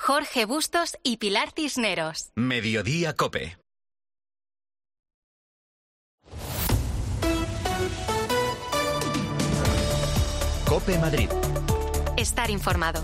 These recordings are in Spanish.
Jorge Bustos y Pilar Cisneros. Mediodía COPE. COPE Madrid. Estar informado.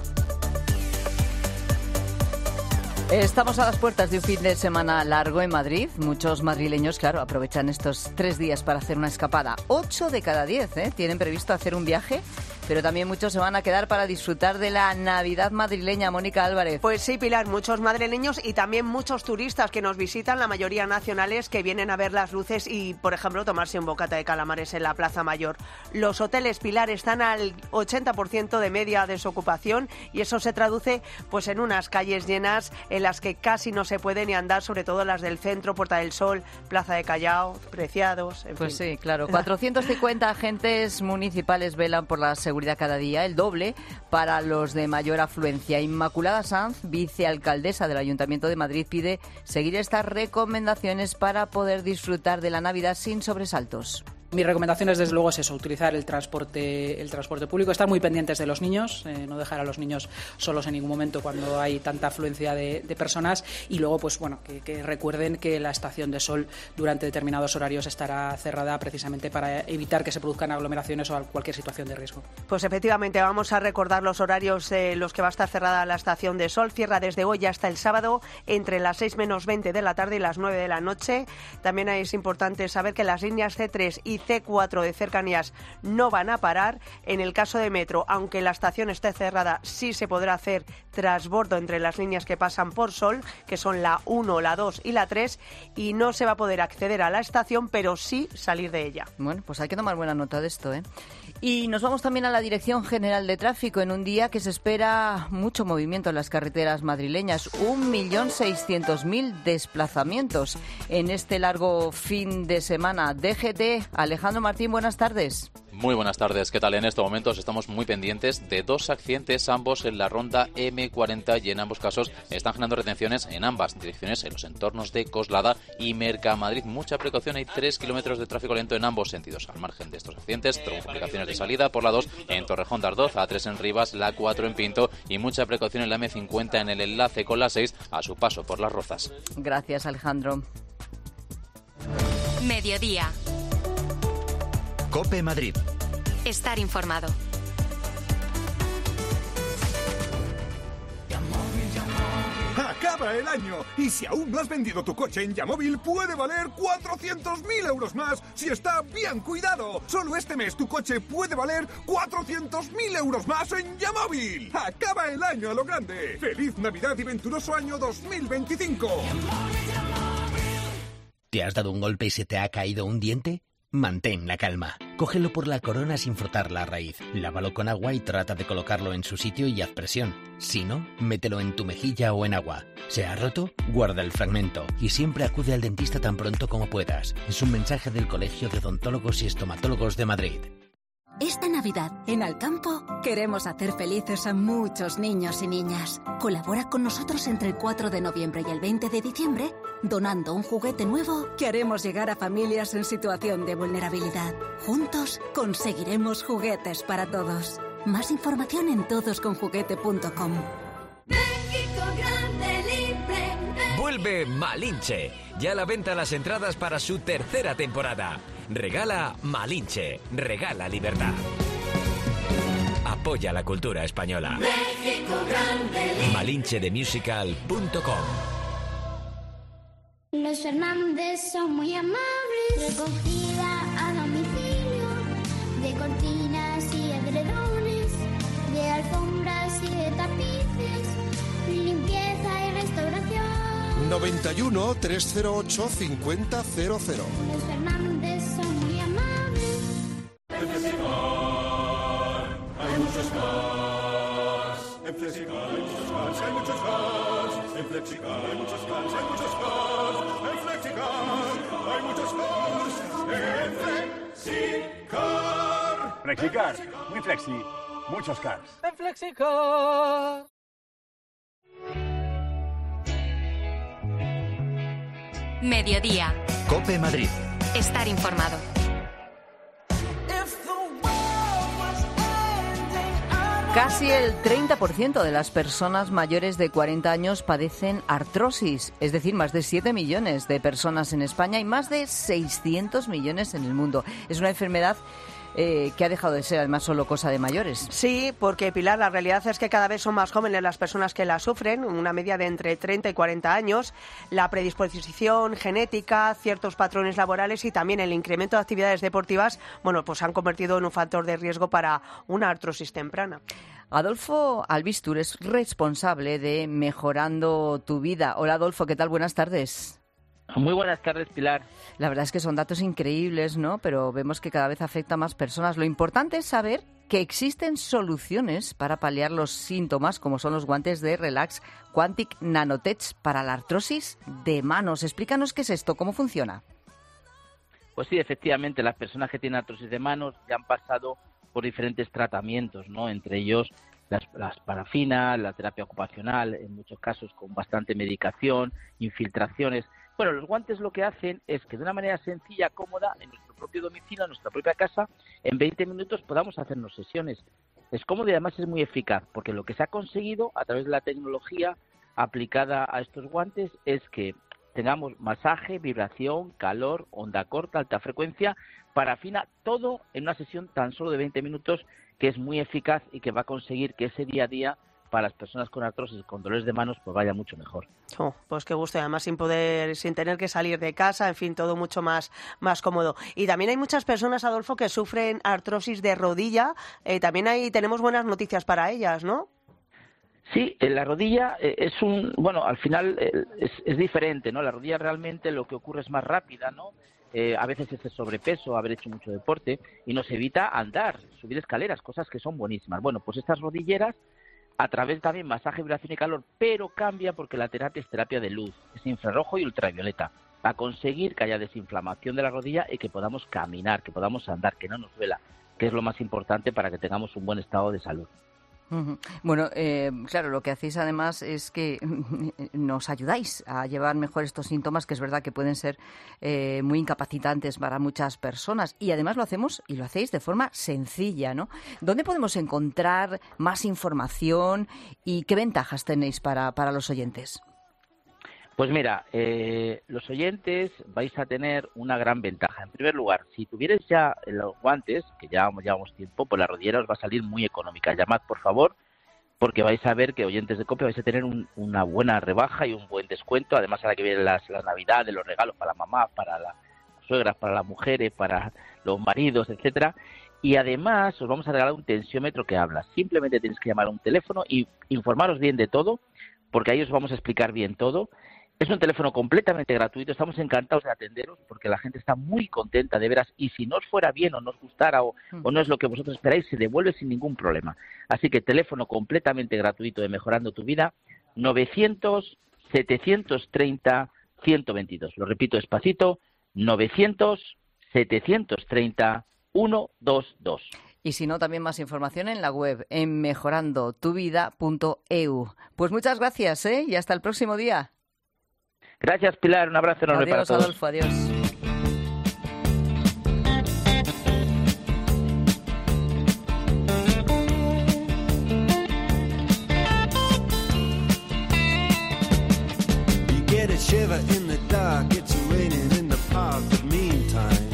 Estamos a las puertas de un fin de semana largo en Madrid. Muchos madrileños, claro, aprovechan estos 3 días para hacer una escapada. 8 de cada 10 tienen previsto hacer un viaje, pero también muchos se van a quedar para disfrutar de la Navidad madrileña. Mónica Álvarez. Pues sí, Pilar, muchos madrileños y también muchos turistas que nos visitan, la mayoría nacionales, que vienen a ver las luces y, por ejemplo, tomarse un bocata de calamares en la Plaza Mayor. Los hoteles, Pilar, están al 80% de media desocupación y eso se traduce pues en unas calles llenas en las que casi no se puede ni andar, sobre todo las del centro, Puerta del Sol, Plaza de Callao, Preciados, en Pues fin. sí, claro. 450 agentes municipales velan por la seguridad cada día, el doble para los de mayor afluencia. Inmaculada Sanz, vicealcaldesa del Ayuntamiento de Madrid, pide seguir estas recomendaciones para poder disfrutar de la Navidad sin sobresaltos. Mi recomendación es, desde luego, es eso, utilizar el transporte público, estar muy pendientes de los niños, no dejar a los niños solos en ningún momento cuando hay tanta afluencia de personas, y luego, pues bueno, que recuerden que la estación de Sol durante determinados horarios estará cerrada precisamente para evitar que se produzcan aglomeraciones o cualquier situación de riesgo. Pues efectivamente, vamos a recordar los horarios los que va a estar cerrada la estación de Sol. Cierra desde hoy hasta el sábado entre las 6 menos 20 de la tarde y las 9 de la noche. También es importante saber que las líneas C3 y C4 de cercanías no van a parar. En el caso de Metro, aunque la estación esté cerrada, sí se podrá hacer transbordo entre las líneas que pasan por Sol, que son la 1, la 2 y la 3, y no se va a poder acceder a la estación, pero sí salir de ella. Bueno, pues hay que tomar buena nota de esto, ¿eh? Y nos vamos también a la Dirección General de Tráfico en un día que se espera mucho movimiento en las carreteras madrileñas. 1.600.000 desplazamientos en este largo fin de semana. DGT, Alejandro Martín, buenas tardes. Muy buenas tardes, ¿qué tal? En estos momentos estamos muy pendientes de 2 accidentes, ambos en la ronda M40, y en ambos casos están generando retenciones en ambas direcciones, en los entornos de Coslada y Mercamadrid. Mucha precaución, hay 3 kilómetros de tráfico lento en ambos sentidos. Al margen de estos accidentes, complicaciones de salida por la 2 en Torrejón de Ardoz, A3 en Rivas, la 4 en Pinto, y mucha precaución en la M50 en el enlace con la 6 a su paso por Las Rozas. Gracias, Alejandro. Mediodía. COPE Madrid. Estar informado. Acaba el año y si aún no has vendido tu coche en Yamóvil, puede valer 400.000 euros más si está bien cuidado. Solo este mes tu coche puede valer 400.000 euros más en Yamóvil. Acaba el año a lo grande. ¡Feliz Navidad y venturoso año 2025! ¿Te has dado un golpe y se te ha caído un diente? Mantén la calma. Cógelo por la corona sin frotar la raíz. Lávalo con agua y trata de colocarlo en su sitio y haz presión. Si no, mételo en tu mejilla o en agua. ¿Se ha roto? Guarda el fragmento y siempre acude al dentista tan pronto como puedas. Es un mensaje del Colegio de Odontólogos y Estomatólogos de Madrid. Esta Navidad, en Alcampo, queremos hacer felices a muchos niños y niñas. Colabora con nosotros entre el 4 de noviembre y el 20 de diciembre, donando un juguete nuevo que haremos llegar a familias en situación de vulnerabilidad. Juntos conseguiremos juguetes para todos. Más información en todosconjuguete.com. Vuelve Malinche. Ya a la venta las entradas para su tercera temporada. Regala Malinche. Regala libertad. Apoya la cultura española. Malinchedemusical.com. Los Fernández son muy amables. Recogida a domicilio de cortinas y edredones, de alfombras y de tapices, limpieza y restauración. 91 308 5000. Los Fernández son muy amables. En Flexicar hay muchos cars. En Flexicar hay muchos cars, hay muchos cars. En Flexicar hay muchos cars, hay muchos cars. En Flexicar hay muchos cars. En Flexicar. Flexicar, muy flexi, muchos cars. En Flexicar. Mediodía. COPE Madrid. Estar informado. Casi el 30% de las personas mayores de 40 años padecen artrosis, es decir, más de 7 millones de personas en España y más de 600 millones en el mundo. Es una enfermedad que ha dejado de ser además solo cosa de mayores. Sí, porque Pilar, la realidad es que cada vez son más jóvenes las personas que la sufren, una media de entre 30 y 40 años. La predisposición genética, ciertos patrones laborales y también el incremento de actividades deportivas, bueno, pues se han convertido en un factor de riesgo para una artrosis temprana. Adolfo Albistur es responsable de Mejorando tu Vida. Hola Adolfo, ¿qué tal? Buenas tardes. Muy buenas tardes, Pilar. La verdad es que son datos increíbles, ¿no? Pero vemos que cada vez afecta a más personas. Lo importante es saber que existen soluciones para paliar los síntomas, como son los guantes de Relax Quantic Nanotech para la artrosis de manos. Explícanos qué es esto, cómo funciona. Pues sí, efectivamente, las personas que tienen artrosis de manos ya han pasado por diferentes tratamientos, ¿no? Entre ellos las parafinas, la terapia ocupacional, en muchos casos con bastante medicación, infiltraciones. Bueno, los guantes lo que hacen es que de una manera sencilla, cómoda, en nuestro propio domicilio, en nuestra propia casa, en 20 minutos podamos hacernos sesiones. Es cómodo y además es muy eficaz, porque lo que se ha conseguido a través de la tecnología aplicada a estos guantes es que tengamos masaje, vibración, calor, onda corta, alta frecuencia, parafina, todo en una sesión tan solo de 20 minutos, que es muy eficaz y que va a conseguir que ese día a día para las personas con artrosis, con dolores de manos, pues vaya mucho mejor. Oh, pues qué gusto, y además sin tener que salir de casa, en fin, todo mucho más cómodo. Y también hay muchas personas, Adolfo, que sufren artrosis de rodilla. También tenemos buenas noticias para ellas, ¿no? Sí, la rodilla al final es diferente, ¿no? La rodilla realmente lo que ocurre es más rápida, ¿no? A veces es el sobrepeso, haber hecho mucho deporte, y nos evita andar, subir escaleras, cosas que son buenísimas. Bueno, pues estas rodilleras, a través también masaje, vibración y calor, pero cambia porque la terapia es terapia de luz, es infrarrojo y ultravioleta, para conseguir que haya desinflamación de la rodilla y que podamos caminar, que podamos andar, que no nos duela, que es lo más importante para que tengamos un buen estado de salud. Bueno, claro, lo que hacéis además es que nos ayudáis a llevar mejor estos síntomas, que es verdad que pueden ser muy incapacitantes para muchas personas, y además lo hacéis de forma sencilla, ¿no? ¿Dónde podemos encontrar más información y qué ventajas tenéis para los oyentes? Pues mira, los oyentes vais a tener una gran ventaja. En primer lugar, si tuvierais ya los guantes, que ya llevamos tiempo, pues la rodillera os va a salir muy económica. Llamad, por favor, porque vais a ver que, oyentes de COPE, vais a tener una buena rebaja y un buen descuento. Además, ahora que vienen las Navidades, los regalos para la mamá, para las suegras, para las mujeres, para los maridos, etcétera. Y además os vamos a regalar un tensiómetro que habla. Simplemente tenéis que llamar a un teléfono y informaros bien de todo, porque ahí os vamos a explicar bien todo. Es un teléfono completamente gratuito, estamos encantados de atenderos porque la gente está muy contenta, de veras, y si no os fuera bien o no os gustara o no es lo que vosotros esperáis, se devuelve sin ningún problema. Así que teléfono completamente gratuito de Mejorando tu Vida, 900-730-122. Lo repito despacito, 900-730-122. Y si no, también más información en la web, en mejorandotuvida.eu. Pues muchas gracias, y hasta el próximo día. Gracias, Pilar. Un abrazo enorme para todos. Adolfo, adiós. You get a shiver in the dark, it's raining in the park, but meantime,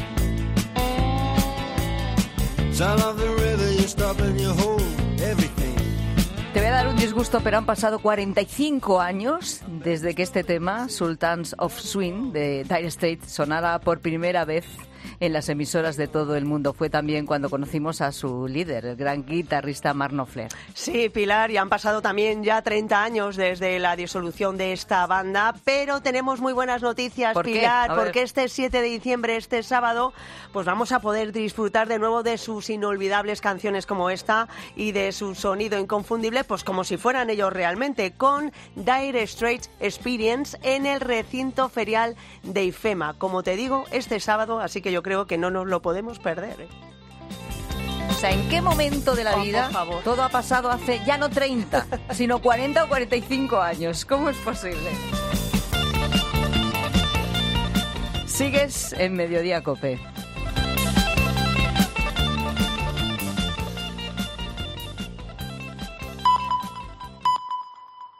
sound of the river, you stop and you hold everything. Te voy a dar un disgusto, pero han pasado 45 años desde que este tema, Sultans of Swing, de Dire Straits, sonara por primera vez en las emisoras de todo el mundo. Fue también cuando conocimos a su líder, el gran guitarrista Mark Knopfler. Sí, Pilar, y han pasado también ya 30 años desde la disolución de esta banda, pero tenemos muy buenas noticias, Pilar, porque este 7 de diciembre, este sábado, pues vamos a poder disfrutar de nuevo de sus inolvidables canciones como esta y de su sonido inconfundible, pues como si fueran ellos realmente, con Dire Straits Experience en el recinto ferial de IFEMA. Como te digo, este sábado, así que yo creo que no nos lo podemos perder. O sea, ¿en qué momento de la vida todo ha pasado hace ya no 30, sino 40 o 45 años? ¿Cómo es posible? Sigues en Mediodía COPE.